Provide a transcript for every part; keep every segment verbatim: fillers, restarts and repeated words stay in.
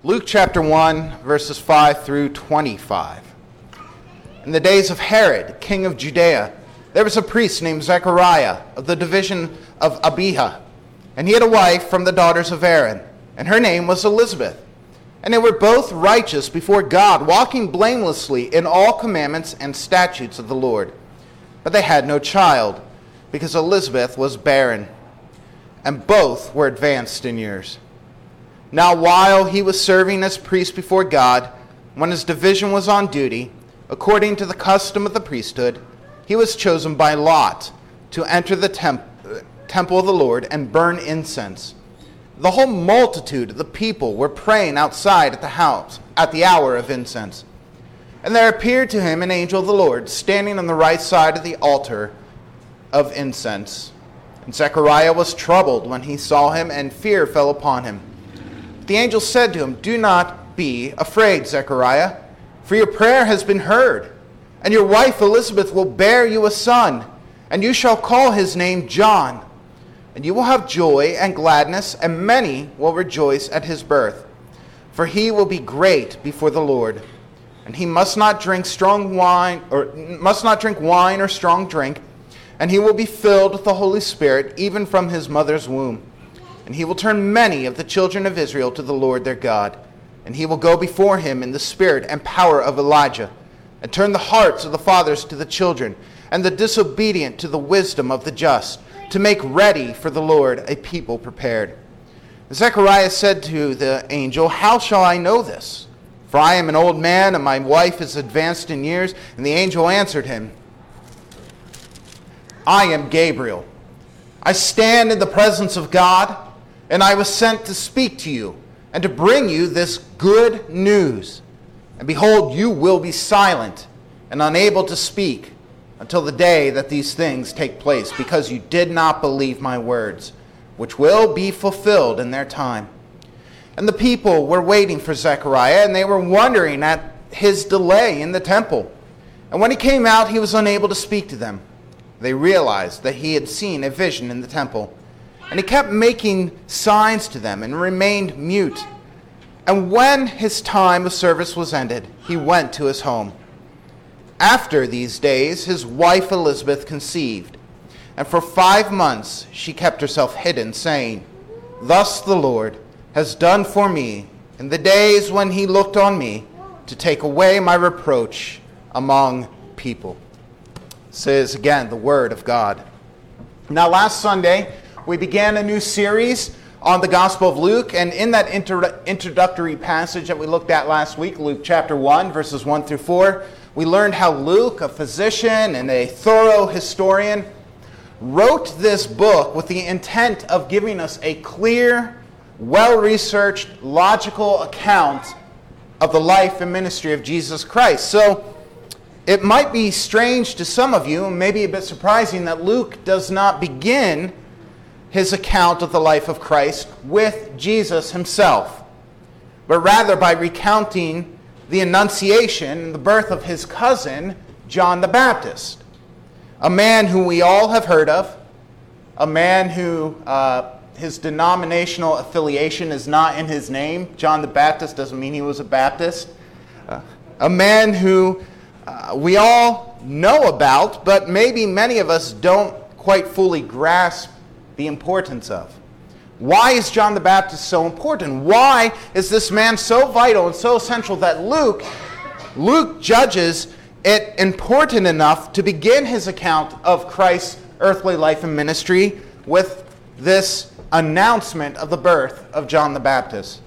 Luke chapter one, verses five through twenty-five. In the days of Herod, king of Judea, there was a priest named Zechariah of the division of Abijah, and he had a wife from the daughters of Aaron, and her name was Elizabeth. And they were both righteous before God, walking blamelessly in all commandments and statutes of the Lord. But they had no child, because Elizabeth was barren, and both were advanced in years. Now while he was serving as priest before God, when his division was on duty, according to the custom of the priesthood, he was chosen by lot to enter the temp- temple of the Lord and burn incense. The whole multitude of the people were praying outside at the house at the hour of incense. And there appeared to him an angel of the Lord, standing on the right side of the altar of incense. And Zechariah was troubled when he saw him, and fear fell upon him. The angel said to him, "Do not be afraid, Zechariah, for your prayer has been heard, and your wife Elizabeth will bear you a son, and you shall call his name John. And you will have joy and gladness, and many will rejoice at his birth. For he will be great before the Lord, and he must not drink strong wine, or must not drink wine or strong drink, and he will be filled with the Holy Spirit even from his mother's womb. And he will turn many of the children of Israel to the Lord their God. And he will go before him in the spirit and power of Elijah, and turn the hearts of the fathers to the children, and the disobedient to the wisdom of the just, to make ready for the Lord a people prepared." Zechariah said to the angel, "How shall I know this? For I am an old man, and my wife is advanced in years." And the angel answered him, "I am Gabriel. I stand in the presence of God, and I was sent to speak to you and to bring you this good news. And behold, you will be silent and unable to speak until the day that these things take place, because you did not believe my words, which will be fulfilled in their time." And the people were waiting for Zechariah, and they were wondering at his delay in the temple. And when he came out, he was unable to speak to them. They realized that he had seen a vision in the temple. And he kept making signs to them and remained mute. And when his time of service was ended, he went to his home. After these days, his wife Elizabeth conceived. And for five months she kept herself hidden, saying, "Thus the Lord has done for me in the days when he looked on me to take away my reproach among people." This is, again, the word of God. Now, last Sunday, we began a new series on the Gospel of Luke, and in that inter- introductory passage that we looked at last week, Luke chapter one, verses one through four, we learned how Luke, a physician and a thorough historian, wrote this book with the intent of giving us a clear, well-researched, logical account of the life and ministry of Jesus Christ. So, it might be strange to some of you, and maybe a bit surprising, that Luke does not begin his account of the life of Christ with Jesus himself, but rather by recounting the Annunciation and the birth of his cousin, John the Baptist, a man who we all have heard of, a man who uh, his denominational affiliation is not in his name. John the Baptist doesn't mean he was a Baptist. Uh, a man who uh, we all know about, but maybe many of us don't quite fully grasp the importance of. Why is John the Baptist so important? Why is this man so vital and so essential that Luke, Luke judges it important enough to begin his account of Christ's earthly life and ministry with this announcement of the birth of John the Baptist?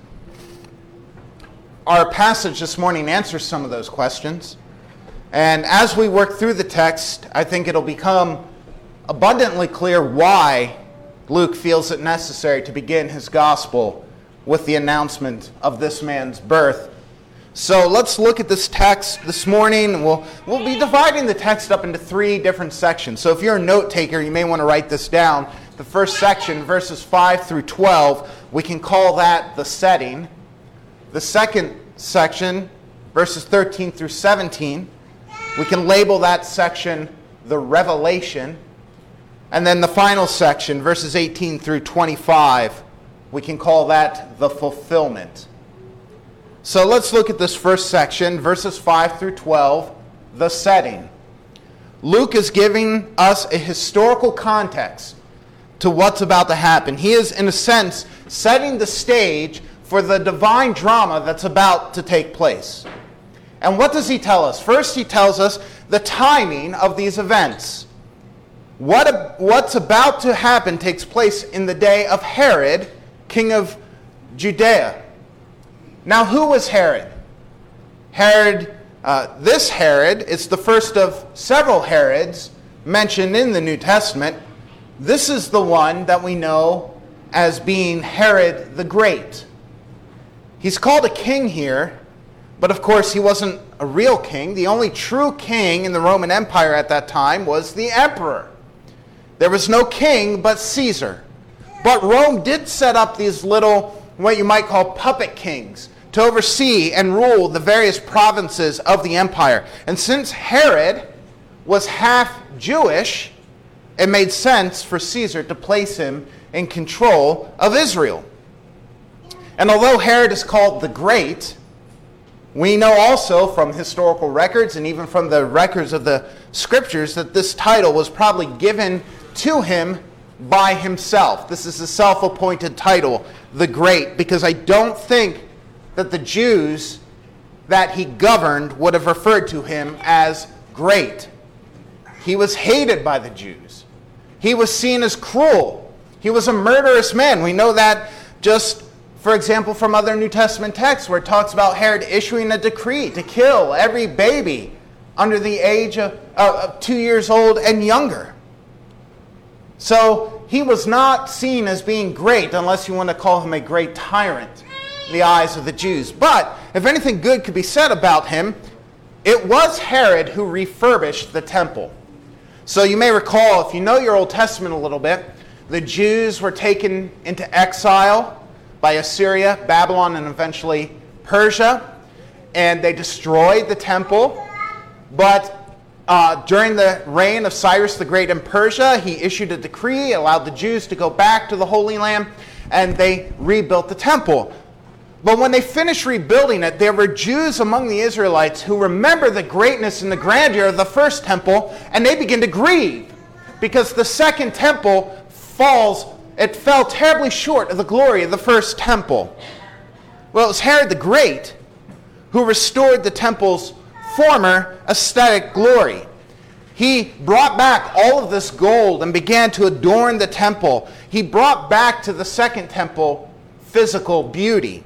Our passage this morning answers some of those questions. And as we work through the text, I think it'll become abundantly clear why Luke feels it necessary to begin his gospel with the announcement of this man's birth. So let's look at this text this morning. We'll, we'll be dividing the text up into three different sections. So if you're a note taker, you may want to write this down. The first section, verses five through twelve, we can call that the setting. The second section, verses thirteen through seventeen, we can label that section the revelation. And then the final section, verses eighteen through twenty-five, we can call that the fulfillment. So let's look at this first section, verses five through twelve, the setting. Luke is giving us a historical context to what's about to happen. He is, in a sense, setting the stage for the divine drama that's about to take place. And what does he tell us? First, he tells us the timing of these events. What, what's about to happen takes place in the day of Herod, king of Judea. Now, who was Herod? Herod, uh, this Herod, is the first of several Herods mentioned in the New Testament. This is the one that we know as being Herod the Great. He's called a king here, but of course he wasn't a real king. The only true king in the Roman Empire at that time was the emperor. There was no king but Caesar. But Rome did set up these little, what you might call puppet kings, to oversee and rule the various provinces of the empire. And since Herod was half Jewish, it made sense for Caesar to place him in control of Israel. And although Herod is called the Great, we know also from historical records and even from the records of the scriptures that this title was probably given to him by himself. This is a self-appointed title, the Great, because I don't think that the Jews that he governed would have referred to him as great. He was hated by the Jews. He was seen as cruel. He was a murderous man. We know that just, for example, from other New Testament texts where it talks about Herod issuing a decree to kill every baby under the age of, uh, of two years old and younger. So he was not seen as being great unless you want to call him a great tyrant in the eyes of the Jews. But if anything good could be said about him, it was Herod who refurbished the temple. So you may recall, if you know your Old Testament a little bit, the Jews were taken into exile by Assyria, Babylon, and eventually Persia, and they destroyed the temple. But uh, during the reign of Cyrus the Great in Persia, he issued a decree, allowed the Jews to go back to the Holy Land, and they rebuilt the temple. But when they finished rebuilding it, there were Jews among the Israelites who remember the greatness and the grandeur of the first temple, and they begin to grieve because the second temple falls, it fell terribly short of the glory of the first temple. Well, it was Herod the Great who restored the temple's former aesthetic glory. He brought back all of this gold and began to adorn the temple. He brought back to the second temple physical beauty.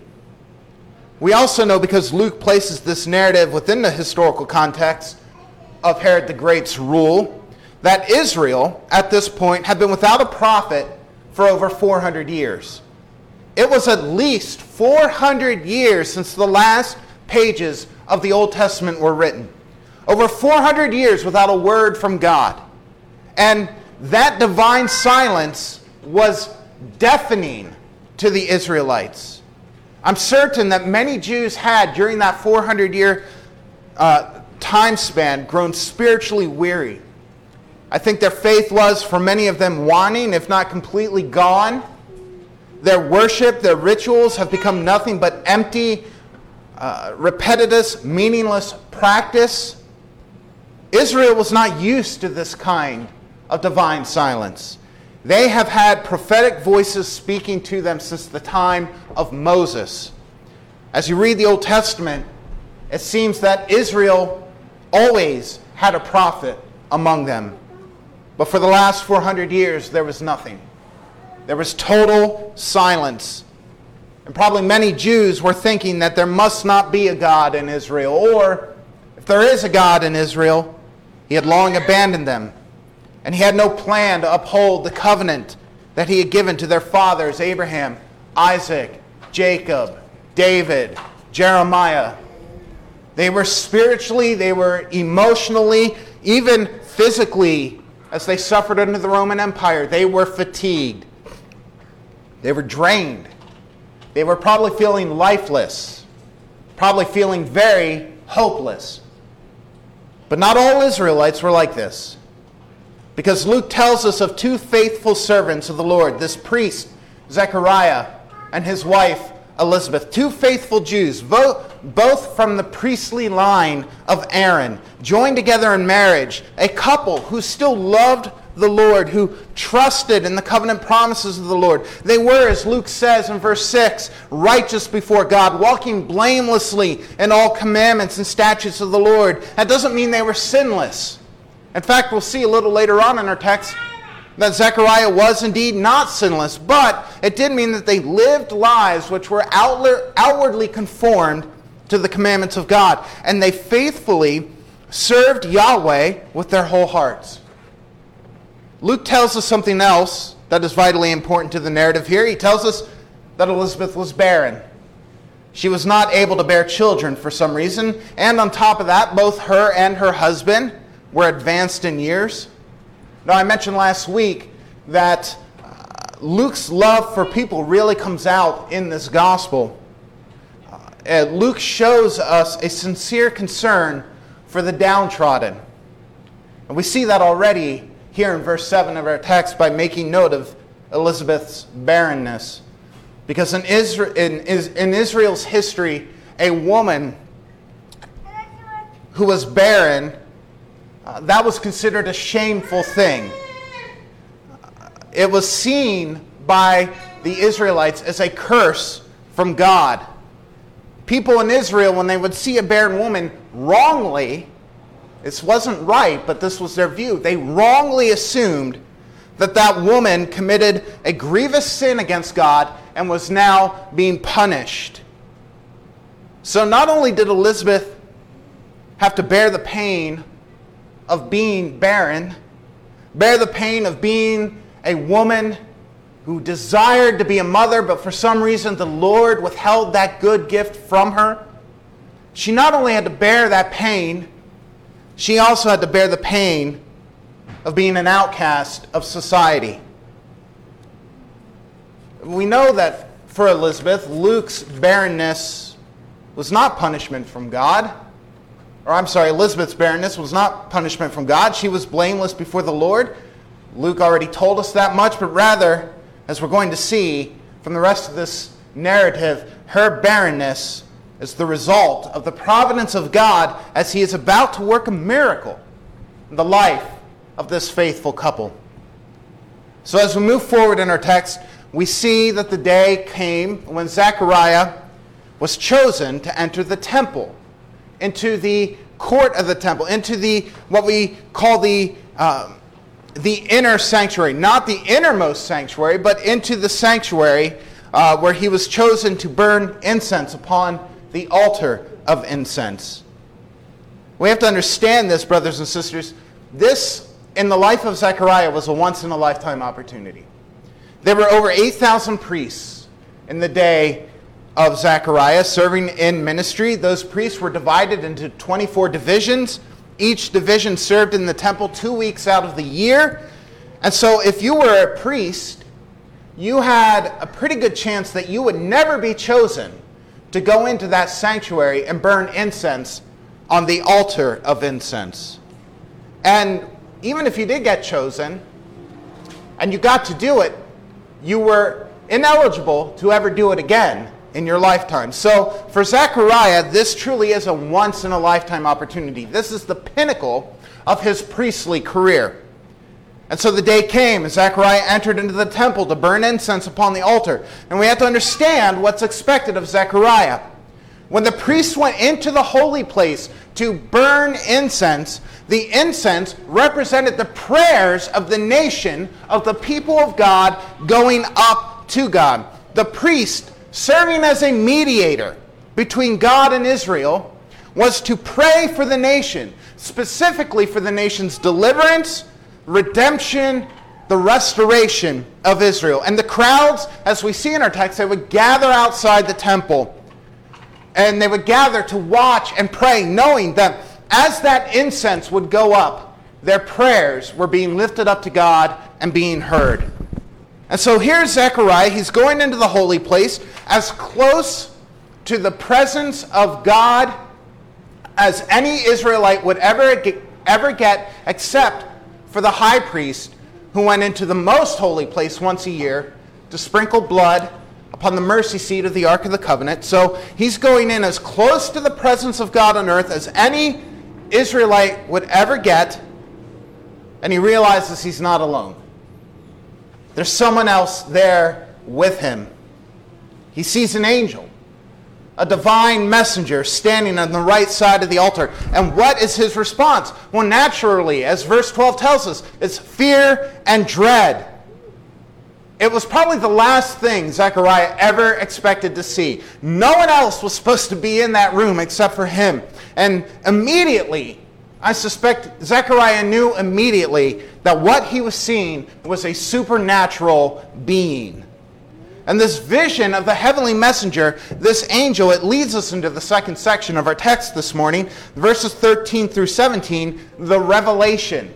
We also know, because Luke places this narrative within the historical context of Herod the Great's rule, that Israel, at this point, had been without a prophet for over four hundred years. It was at least four hundred years since the last pages of the Old Testament were written. Over four hundred years without a word from God. And that divine silence was deafening to the Israelites. I'm certain that many Jews had, during that four hundred year uh, time span, grown spiritually weary. I think their faith was, for many of them, waning, if not completely gone. Their worship, their rituals have become nothing but empty, uh, repetitive, meaningless practice. Israel was not used to this kind of divine silence. They have had prophetic voices speaking to them since the time of Moses. As you read the Old Testament, it seems that Israel always had a prophet among them. But for the last four hundred years, there was nothing. There was total silence. And probably many Jews were thinking that there must not be a God in Israel. Or, if there is a God in Israel, he had long abandoned them. And he had no plan to uphold the covenant that he had given to their fathers, Abraham, Isaac, Jacob, David, Jeremiah. They were spiritually, they were emotionally, even physically, as they suffered under the Roman Empire, they were fatigued. They were drained. They were probably feeling lifeless, probably feeling very hopeless. But not all Israelites were like this. Because Luke tells us of two faithful servants of the Lord, this priest, Zechariah, and his wife, Elizabeth, two faithful Jews, both, both from the priestly line of Aaron, joined together in marriage, a couple who still loved the Lord, who trusted in the covenant promises of the Lord. They were, as Luke says in verse six, righteous before God, walking blamelessly in all commandments and statutes of the Lord. That doesn't mean they were sinless. In fact, we'll see a little later on in our text that Zechariah was indeed not sinless, but it did mean that they lived lives which were outwardly conformed to the commandments of God, and they faithfully served Yahweh with their whole hearts. Luke tells us something else that is vitally important to the narrative here. He tells us that Elizabeth was barren. She was not able to bear children for some reason, and on top of that, both her and her husband were advanced in years. Now, I mentioned last week that uh, Luke's love for people really comes out in this gospel. Uh, Luke shows us a sincere concern for the downtrodden. And we see that already here in verse seven of our text by making note of Elizabeth's barrenness. Because in, Isra- in, in Israel's history, a woman who was barren, Uh, that was considered a shameful thing. It was seen by the Israelites as a curse from God. People in Israel, when they would see a barren woman wrongly, this wasn't right, but this was their view, they wrongly assumed that that woman committed a grievous sin against God and was now being punished. So not only did Elizabeth have to bear the pain of being barren, bear the pain of being a woman who desired to be a mother, but for some reason the Lord withheld that good gift from her. She not only had to bear that pain, she also had to bear the pain of being an outcast of society. We know that for Elizabeth, Luke's barrenness was not punishment from God. Or I'm sorry, Elizabeth's barrenness was not punishment from God. She was blameless before the Lord. Luke already told us that much, but rather, as we're going to see from the rest of this narrative, her barrenness is the result of the providence of God as he is about to work a miracle in the life of this faithful couple. So as we move forward in our text, we see that the day came when Zechariah was chosen to enter the temple, into the court of the temple, into the what we call the uh, the inner sanctuary, not the innermost sanctuary, but into the sanctuary uh, where he was chosen to burn incense upon the altar of incense. We have to understand this, brothers and sisters. This, in the life of Zechariah, was a once-in-a-lifetime opportunity. There were over eight thousand priests in the day of Zechariah serving in ministry. Those priests were divided into twenty-four divisions. Each division served in the temple two weeks out of the year. And so if you were a priest, you had a pretty good chance that you would never be chosen to go into that sanctuary and burn incense on the altar of incense. And even if you did get chosen and you got to do it, you were ineligible to ever do it again in your lifetime. So for Zechariah, this truly is a once-in-a-lifetime opportunity. This is the pinnacle of his priestly career. And so the day came, and Zechariah entered into the temple to burn incense upon the altar. And we have to understand what's expected of Zechariah. When the priests went into the holy place to burn incense, the incense represented the prayers of the nation, of the people of God, going up to God. The priest, serving as a mediator between God and Israel, was to pray for the nation, specifically for the nation's deliverance, redemption, the restoration of Israel. And the crowds, as we see in our text, they would gather outside the temple, and they would gather to watch and pray, knowing that as that incense would go up, their prayers were being lifted up to God and being heard. And so here's Zechariah. He's going into the holy place, as close to the presence of God as any Israelite would ever get, ever get, except for the high priest, who went into the most holy place once a year to sprinkle blood upon the mercy seat of the Ark of the Covenant. So he's going in as close to the presence of God on earth as any Israelite would ever get, and he realizes he's not alone. There's someone else there with him. He sees an angel, a divine messenger standing on the right side of the altar. And what is his response? Well, naturally, as verse twelve tells us, it's fear and dread. It was probably the last thing Zechariah ever expected to see. No one else was supposed to be in that room except for him. And immediately, I suspect Zechariah knew immediately that what he was seeing was a supernatural being. And this vision of the heavenly messenger, this angel, it leads us into the second section of our text this morning, verses thirteen through seventeen, the revelation.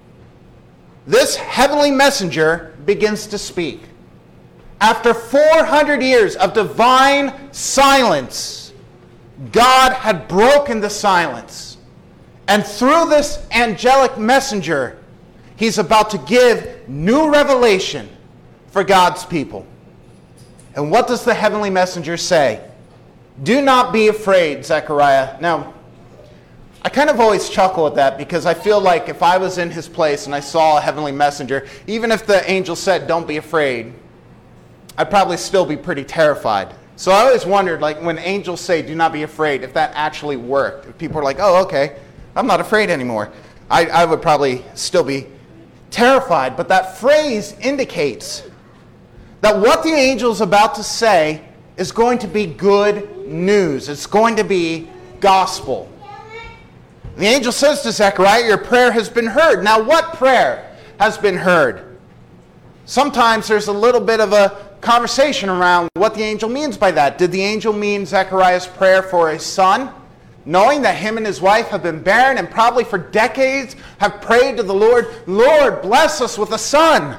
This heavenly messenger begins to speak. After four hundred years of divine silence, God had broken the silence. And through this angelic messenger, he's about to give new revelation for God's people. And what does the heavenly messenger say? Do not be afraid, Zechariah. Now, I kind of always chuckle at that because I feel like if I was in his place and I saw a heavenly messenger, even if the angel said, don't be afraid, I'd probably still be pretty terrified. So I always wondered, like, when angels say, do not be afraid, if that actually worked. If people are like, oh, okay, I'm not afraid anymore. I, I would probably still be terrified. But that phrase indicates that what the angel is about to say is going to be good news. It's going to be gospel. The angel says to Zechariah, your prayer has been heard. Now, what prayer has been heard? Sometimes there's a little bit of a conversation around what the angel means by that. Did the angel mean Zechariah's prayer for a son? Knowing that him and his wife have been barren and probably for decades have prayed to the Lord, Lord, bless us with a son.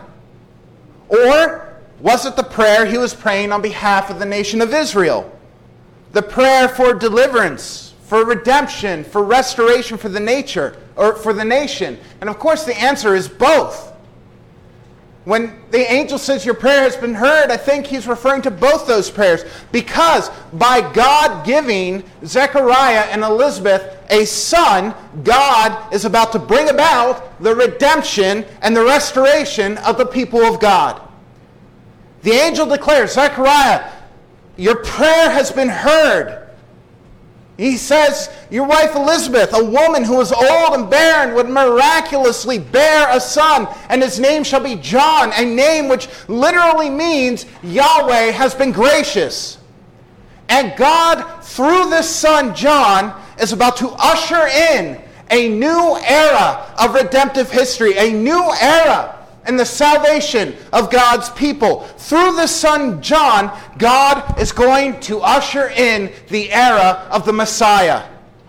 Or was it the prayer he was praying on behalf of the nation of Israel? The prayer for deliverance, for redemption, for restoration for the nature, or for the nation. And of course the answer is both. When the angel says your prayer has been heard, I think he's referring to both those prayers. Because by God giving Zechariah and Elizabeth a son, God is about to bring about the redemption and the restoration of the people of God. The angel declares, Zechariah, your prayer has been heard. He says, your wife Elizabeth, a woman who is old and barren, would miraculously bear a son, and his name shall be John, a name which literally means Yahweh has been gracious. And God, through this son John, is about to usher in a new era of redemptive history, a new era in the salvation of God's people. Through the son John, God is going to usher in the era of the Messiah.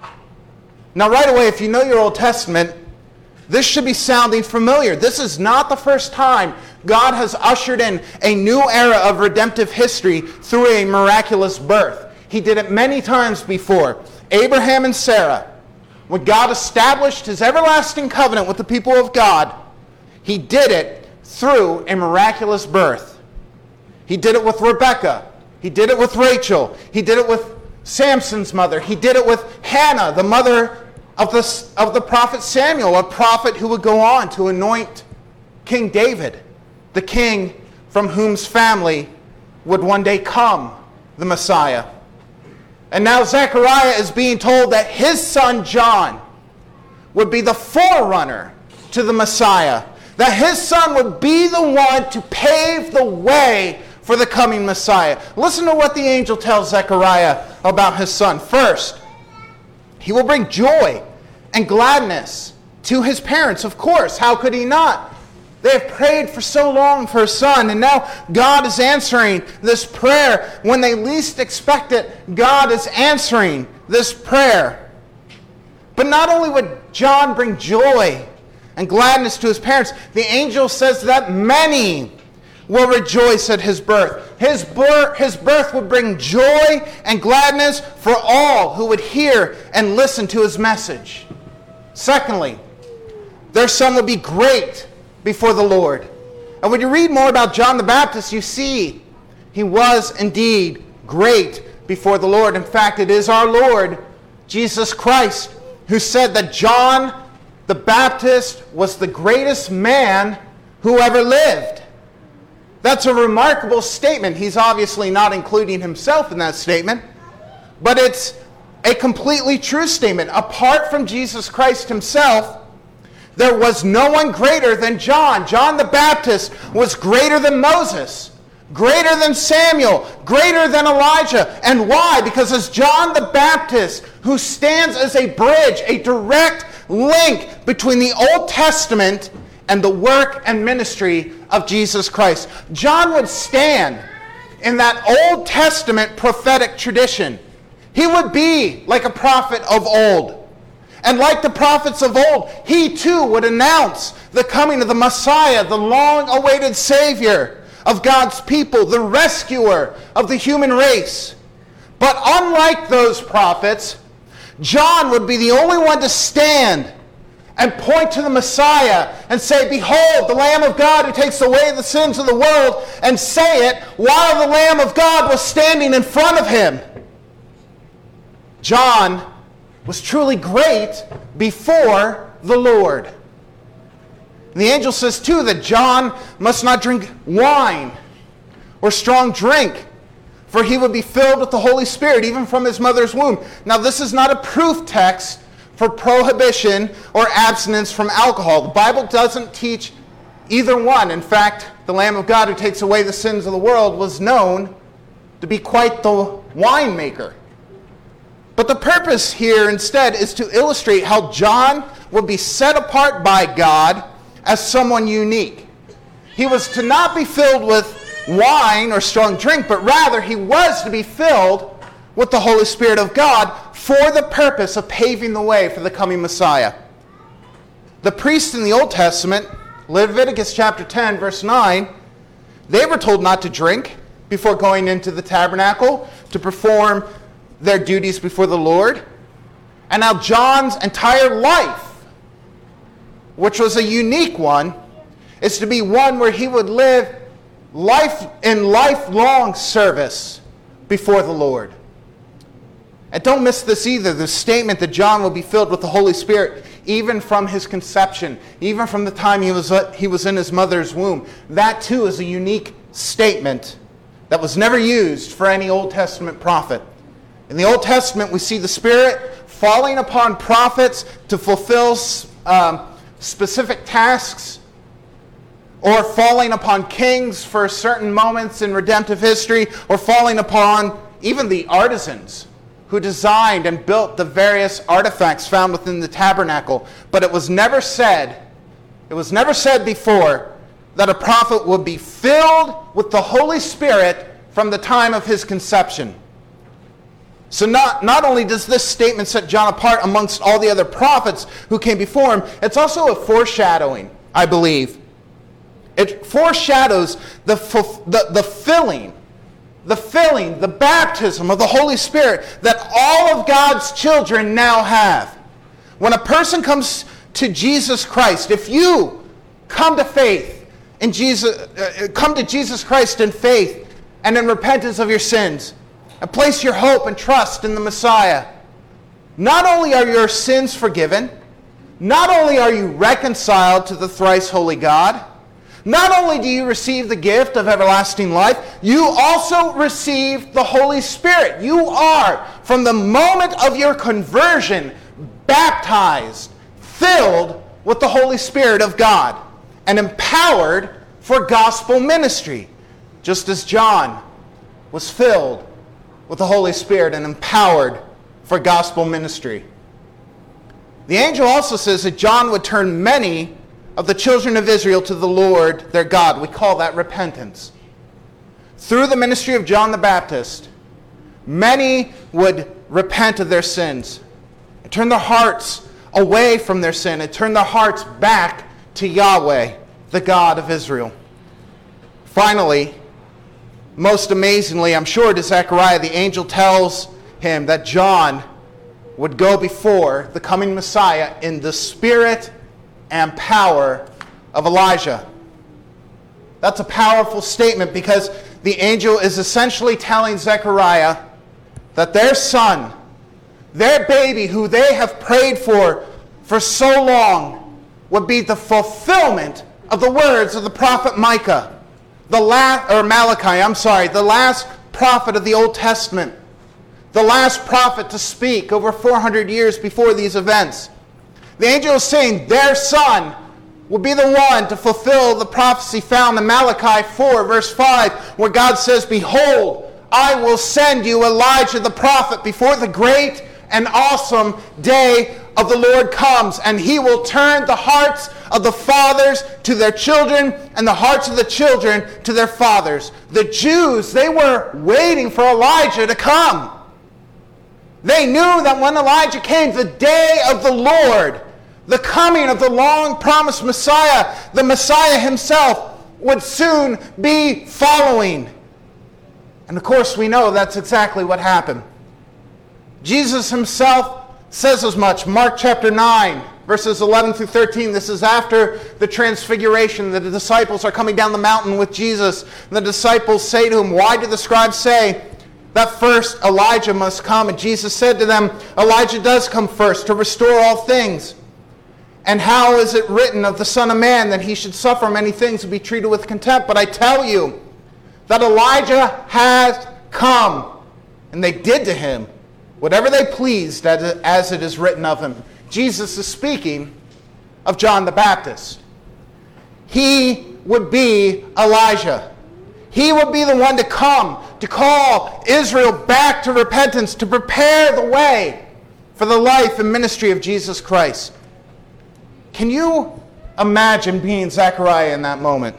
Now right away, if you know your Old Testament, this should be sounding familiar. This is not the first time God has ushered in a new era of redemptive history through a miraculous birth. He did it many times before. Abraham and Sarah, when God established his everlasting covenant with the people of God, he did it through a miraculous birth. He did it with Rebekah. He did it with Rachel. He did it with Samson's mother. He did it with Hannah, the mother of the, of the prophet Samuel, a prophet who would go on to anoint King David, the king from whose family would one day come the Messiah. And now Zechariah is being told that his son John would be the forerunner to the Messiah. That his son would be the one to pave the way for the coming Messiah. Listen to what the angel tells Zechariah about his son. First, he will bring joy and gladness to his parents. Of course, how could he not? They have prayed for so long for a son, and now God is answering this prayer. When they least expect it, God is answering this prayer. But not only would John bring joy and gladness to his parents, the angel says that many will rejoice at his birth. His birth, his birth would bring joy and gladness for all who would hear and listen to his message. Secondly, their son would be great before the Lord. And when you read more about John the Baptist, you see He was indeed great before the Lord. In fact, it is our Lord, Jesus Christ, who said that John the Baptist was the greatest man who ever lived. That's a remarkable statement. He's obviously not including himself in that statement, but it's a completely true statement. Apart from Jesus Christ himself, there was no one greater than John. John the Baptist was greater than Moses, greater than Samuel, greater than Elijah. And why? Because it's John the Baptist who stands as a bridge, a direct link between the Old Testament and the work and ministry of Jesus Christ. John would stand in that Old Testament prophetic tradition. He would be like a prophet of old. And like the prophets of old, he too would announce the coming of the Messiah, the long-awaited Savior of God's people, the rescuer of the human race. But unlike those prophets, John would be the only one to stand and point to the Messiah and say, "Behold, the Lamb of God who takes away the sins of the world," and say it while the Lamb of God was standing in front of him. John was truly great before the Lord. And the angel says too that John must not drink wine or strong drink, for he would be filled with the Holy Spirit even from his mother's womb. Now this is not a proof text for prohibition or abstinence from alcohol. The Bible doesn't teach either one. In fact, the Lamb of God who takes away the sins of the world was known to be quite the winemaker. But the purpose here instead is to illustrate how John would be set apart by God as someone unique. He was to not be filled with wine or strong drink, but rather he was to be filled with the Holy Spirit of God for the purpose of paving the way for the coming Messiah. The priests in the Old Testament, Leviticus chapter ten, verse nine, they were told not to drink before going into the tabernacle to perform their duties before the Lord. And now John's entire life, which was a unique one, is to be one where he would live life in lifelong service before the Lord. And don't miss this either, the statement that John will be filled with the Holy Spirit even from his conception, even from the time he was, he was in his mother's womb. That too is a unique statement that was never used for any Old Testament prophet. In the Old Testament, we see the Spirit falling upon prophets to fulfill um, specific tasks, or falling upon kings for certain moments in redemptive history, or falling upon even the artisans who designed and built the various artifacts found within the tabernacle. But it was never said, it was never said before that a prophet would be filled with the Holy Spirit from the time of his conception. So not, not only does this statement set John apart amongst all the other prophets who came before him, it's also a foreshadowing, I believe. It foreshadows the, the, the filling, the filling, the baptism of the Holy Spirit that all of God's children now have. When a person comes to Jesus Christ, if you come to faith in Jesus, uh, come to Jesus Christ in faith and in repentance of your sins, and place your hope and trust in the Messiah, not only are your sins forgiven, not only are you reconciled to the thrice holy God, not only do you receive the gift of everlasting life, you also receive the Holy Spirit. You are, from the moment of your conversion, baptized, filled with the Holy Spirit of God, and empowered for gospel ministry, just as John was filled with the Holy Spirit and empowered for gospel ministry. The angel also says that John would turn many of the children of Israel to the Lord their God. We call that repentance. Through the ministry of John the Baptist, many would repent of their sins and turn their hearts away from their sin and turn their hearts back to Yahweh, the God of Israel. Finally, most amazingly, I'm sure, to Zechariah, the angel tells him that John would go before the coming Messiah in the spirit and power of Elijah. That's a powerful statement because the angel is essentially telling Zechariah that their son, their baby who they have prayed for for so long, would be the fulfillment of the words of the prophet Micah, the last, or Malachi, I'm sorry, the last prophet of the Old Testament, the last prophet to speak over four hundred years before these events. The angel is saying their son will be the one to fulfill the prophecy found in Malachi four, verse five, where God says, "Behold, I will send you Elijah the prophet before the great and awesome day of the Lord comes, and he will turn the hearts of the fathers to their children and the hearts of the children to their fathers." The Jews, they were waiting for Elijah to come. They knew that when Elijah came, the day of the Lord, the coming of the long-promised Messiah, the Messiah himself, would soon be following. And of course, we know that's exactly what happened. Jesus himself says as much. Mark chapter nine, verses eleven through thirteen. This is after the transfiguration. The disciples are coming down the mountain with Jesus. And the disciples say to him, "Why do the scribes say that first Elijah must come?" And Jesus said to them, "Elijah does come first to restore all things. And how is it written of the Son of Man that he should suffer many things and be treated with contempt? But I tell you that Elijah has come, and they did to him whatever they pleased, as it is written of him." Jesus is speaking of John the Baptist. He would be Elijah. He would be the one to come to call Israel back to repentance, to prepare the way for the life and ministry of Jesus Christ. Can you imagine being Zechariah in that moment?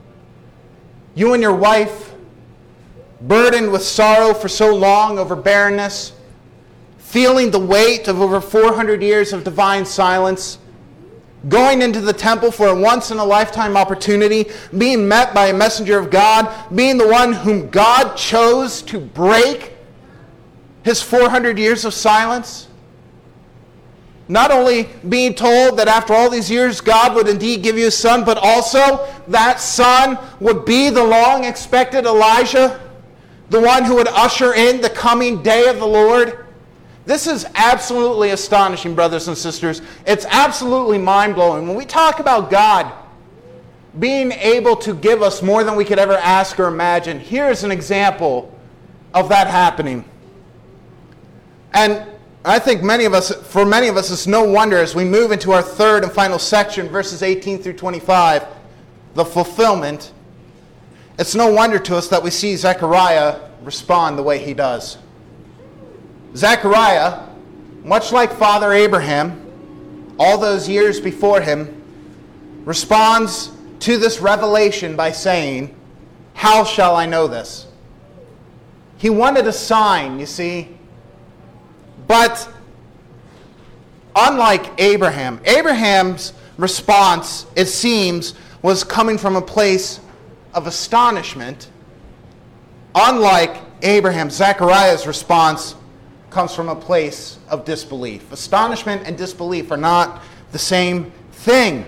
You and your wife, burdened with sorrow for so long over barrenness, feeling the weight of over four hundred years of divine silence, going into the temple for a once-in-a-lifetime opportunity, being met by a messenger of God, being the one whom God chose to break his four hundred years of silence. Not only being told that after all these years God would indeed give you a son, but also that son would be the long-expected Elijah, the one who would usher in the coming day of the Lord. This is absolutely astonishing, brothers and sisters. It's absolutely mind-blowing. When we talk about God being able to give us more than we could ever ask or imagine, here's an example of that happening. And I think many of us, for many of us, it's no wonder as we move into our third and final section, verses eighteen through twenty-five, the fulfillment. It's no wonder to us that we see Zechariah respond the way he does. Zechariah, much like Father Abraham, all those years before him, responds to this revelation by saying, "How shall I know this?" He wanted a sign, you see. But unlike Abraham, Abraham's response, it seems, was coming from a place of astonishment. Unlike Abraham, Zechariah's response comes from a place of disbelief. Astonishment and disbelief are not the same thing.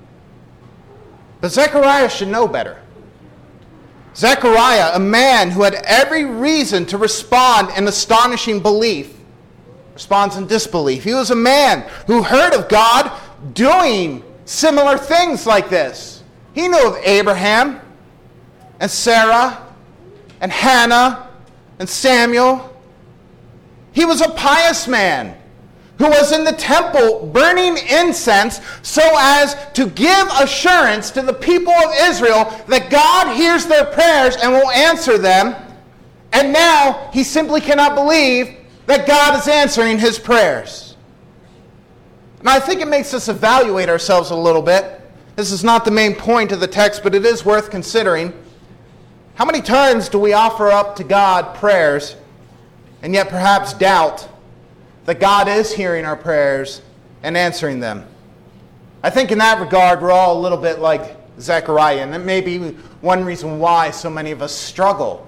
But Zechariah should know better. Zechariah, a man who had every reason to respond in astonishing belief, responds in disbelief. He was a man who heard of God doing similar things like this. He knew of Abraham and Sarah and Hannah and Samuel. He was a pious man who was in the temple burning incense so as to give assurance to the people of Israel that God hears their prayers and will answer them. And now he simply cannot believe that God is answering his prayers. And I think it makes us evaluate ourselves a little bit. This is not the main point of the text, but it is worth considering. How many times do we offer up to God prayers and yet perhaps doubt that God is hearing our prayers and answering them? I think in that regard, we're all a little bit like Zechariah, and that may be one reason why so many of us struggle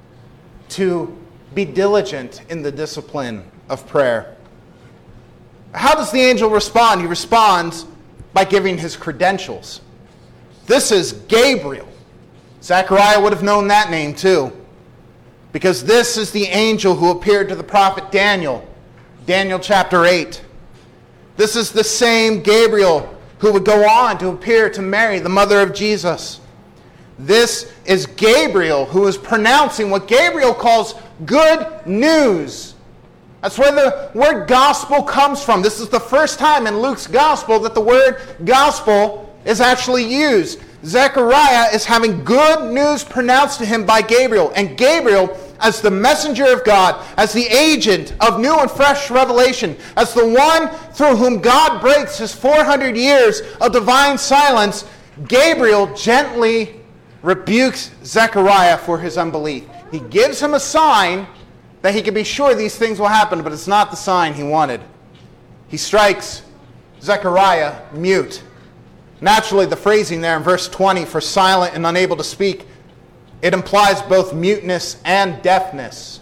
to be diligent in the discipline of prayer. How does the angel respond? He responds by giving his credentials. This is Gabriel, Zechariah would have known that name too, because this is the angel who appeared to the prophet Daniel, Daniel chapter eight. This is the same Gabriel who would go on to appear to Mary, the mother of Jesus. This is Gabriel who is pronouncing what Gabriel calls good news. That's where the word gospel comes from. This is the first time in Luke's gospel that the word gospel is actually used. Zechariah is having good news pronounced to him by Gabriel. And Gabriel, as the messenger of God, as the agent of new and fresh revelation, as the one through whom God breaks his four hundred years of divine silence, Gabriel gently rebukes Zechariah for his unbelief. He gives him a sign that he can be sure these things will happen, but it's not the sign he wanted. He strikes Zechariah mute. Naturally, the phrasing there in verse twenty for silent and unable to speak, it implies both muteness and deafness.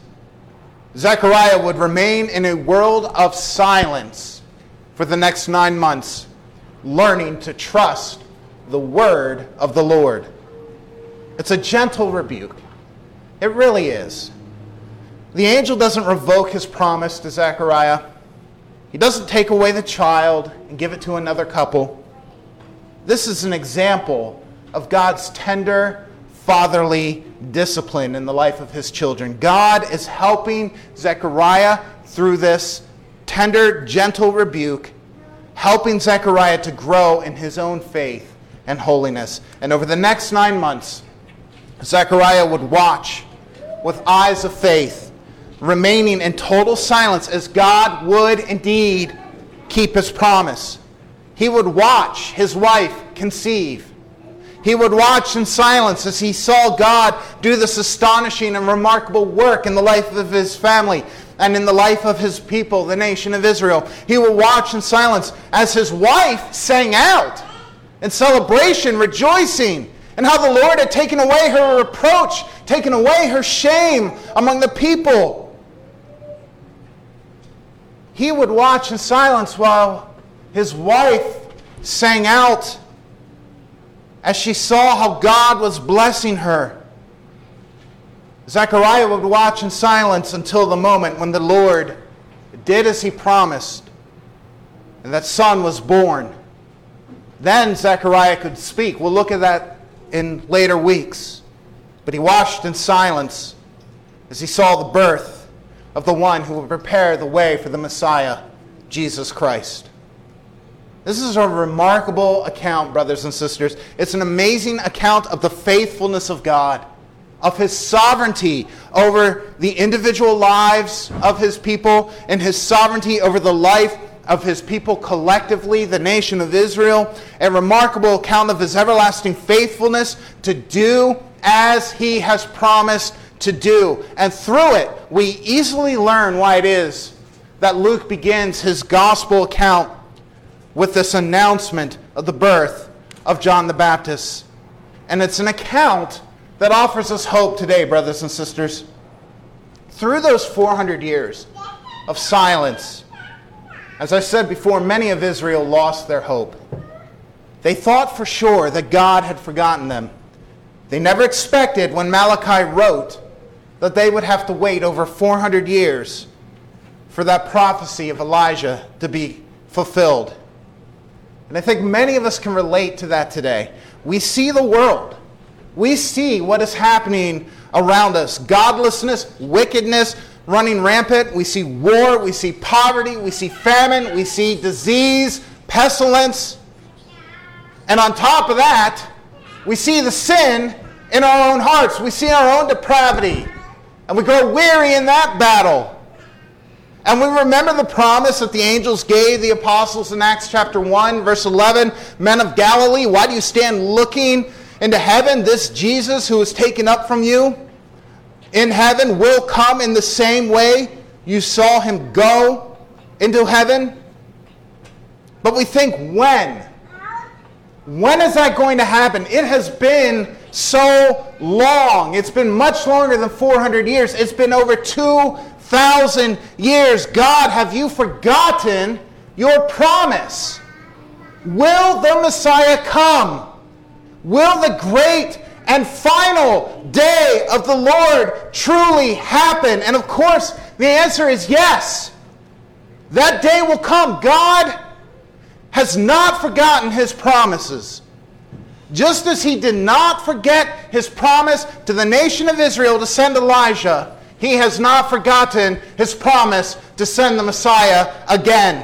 Zechariah would remain in a world of silence for the next nine months, learning to trust the word of the Lord. It's a gentle rebuke. It really is. The angel doesn't revoke his promise to Zechariah. He doesn't take away the child and give it to another couple. This is an example of God's tender, fatherly discipline in the life of his children. God is helping Zechariah through this tender, gentle rebuke, helping Zechariah to grow in his own faith and holiness. And over the next nine months, Zechariah would watch with eyes of faith, remaining in total silence as God would indeed keep his promise. He would watch his wife conceive. He would watch in silence as he saw God do this astonishing and remarkable work in the life of his family and in the life of his people, the nation of Israel. He would watch in silence as his wife sang out in celebration, rejoicing, and how the Lord had taken away her reproach, taken away her shame among the people. He would watch in silence while his wife sang out as she saw how God was blessing her. Zechariah would watch in silence until the moment when the Lord did as he promised, and that son was born. Then Zechariah could speak. We'll look at that in later weeks. But he watched in silence as he saw the birth of the one who would prepare the way for the Messiah, Jesus Christ. This is a remarkable account, brothers and sisters. It's an amazing account of the faithfulness of God, of his sovereignty over the individual lives of his people, and his sovereignty over the life of his people collectively, the nation of Israel. A remarkable account of his everlasting faithfulness to do as he has promised to do. And through it, we easily learn why it is that Luke begins his gospel account with this announcement of the birth of John the Baptist. And it's an account that offers us hope today, brothers and sisters. Through those four hundred years of silence, as I said before, many of Israel lost their hope. They thought for sure that God had forgotten them. They never expected when Malachi wrote that they would have to wait over four hundred years for that prophecy of Elijah to be fulfilled. And I think many of us can relate to that today. We see the world. We see what is happening around us. Godlessness, wickedness running rampant. We see war. We see poverty. We see famine. We see disease, pestilence. And on top of that, we see the sin in our own hearts. We see our own depravity. And we grow weary in that battle. And we remember the promise that the angels gave the apostles in Acts chapter one, verse eleven. Men of Galilee, why do you stand looking into heaven? This Jesus who was taken up from you in heaven will come in the same way you saw him go into heaven. But we think, when? When is that going to happen? It has been so long. It's been much longer than four hundred years. It's been over two thousand years. God, have you forgotten your promise? Will the Messiah come? Will the great and final day of the Lord truly happen? And of course, the answer is yes. That day will come. God has not forgotten his promises. Just as he did not forget his promise to the nation of Israel to send Elijah, he has not forgotten his promise to send the Messiah again.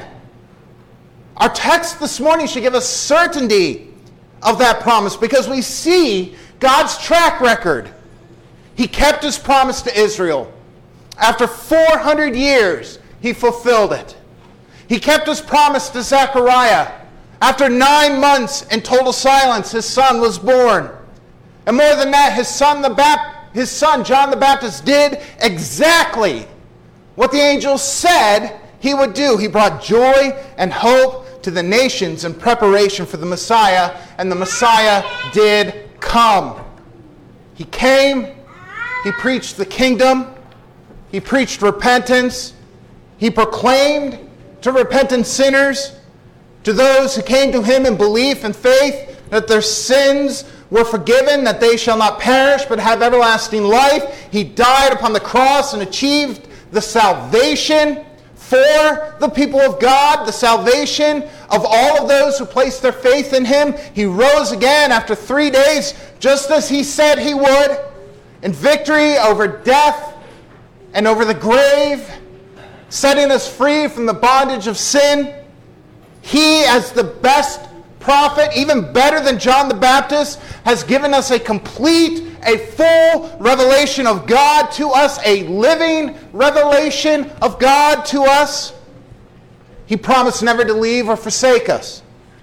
Our text this morning should give us certainty of that promise because we see God's track record. He kept his promise to Israel. After four hundred years, he fulfilled it. He kept his promise to Zechariah. After nine months in total silence, his son was born. And more than that, his son, the Bap- his son John the Baptist did exactly what the angel said he would do. He brought joy and hope to the nations in preparation for the Messiah, and the Messiah did come. He came, he preached the kingdom, he preached repentance, he proclaimed to repentant sinners, to those who came to him in belief and faith, that their sins were forgiven, that they shall not perish but have everlasting life. He died upon the cross and achieved the salvation for the people of God, the salvation of all of those who place their faith in him. He rose again after three days, just as he said he would, in victory over death and over the grave, setting us free from the bondage of sin. He, as the best prophet, even better than John the Baptist, has given us a complete, a full revelation of God to us, a living revelation of God to us. He promised never to leave or forsake us.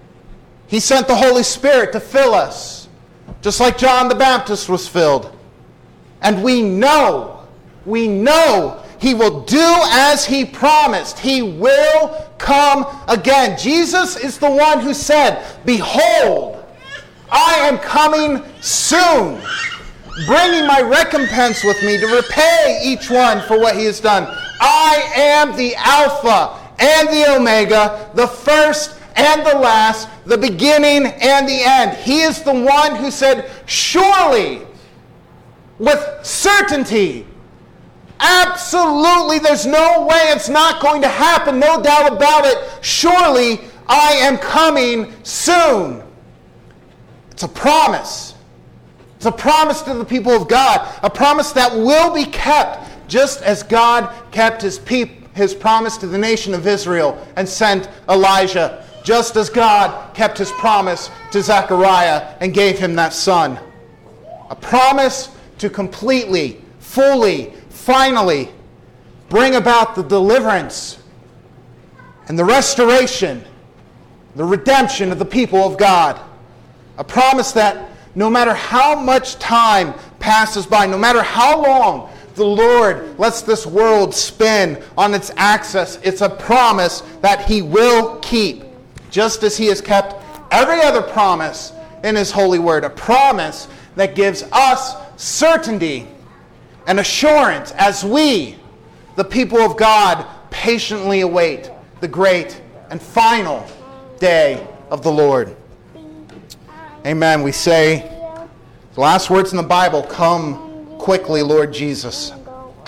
He sent the Holy Spirit to fill us, just like John the Baptist was filled. And we know, we know he will do as he promised. He will come again. Jesus is the one who said, "Behold, I am coming soon, bringing my recompense with me to repay each one for what he has done. I am the Alpha and the Omega, the first and the last, the beginning and the end." He is the one who said, surely, with certainty, absolutely, there's no way it's not going to happen, no doubt about it, surely I am coming soon. It's a promise. It's a promise to the people of God, a promise that will be kept, just as God kept his peop- his promise to the nation of Israel and sent Elijah, just as God kept his promise to Zechariah and gave him that son. A promise to completely, fully, finally bring about the deliverance and the restoration, the redemption of the people of God. A promise that no matter how much time passes by, no matter how long the Lord lets this world spin on its axis, it's a promise that he will keep, just as he has kept every other promise in his holy word. A promise that gives us certainty and assurance as we, the people of God, patiently await the great and final day of the Lord. Amen. We say the last words in the Bible, "Come quickly, Lord Jesus."